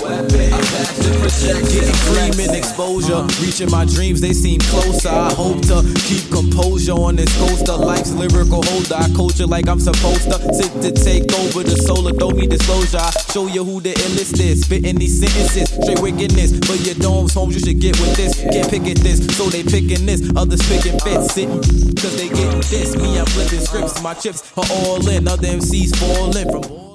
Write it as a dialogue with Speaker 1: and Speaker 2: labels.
Speaker 1: Getting cream and exposure, reaching my dreams, they seem closer. I hope to keep composure on this coaster. Life's lyrical holder, I coach it like I'm supposed to. Sit to take over the solar, throw me disclosure. I show you who the illest is, spitting these sentences, straight wickedness. For your domes, homes, you should get with this. Can't pick at this, so they picking this. Others picking fits, sitting, cause they getting this. Me, I'm flipping scripts, my chips are all in. Other MCs falling from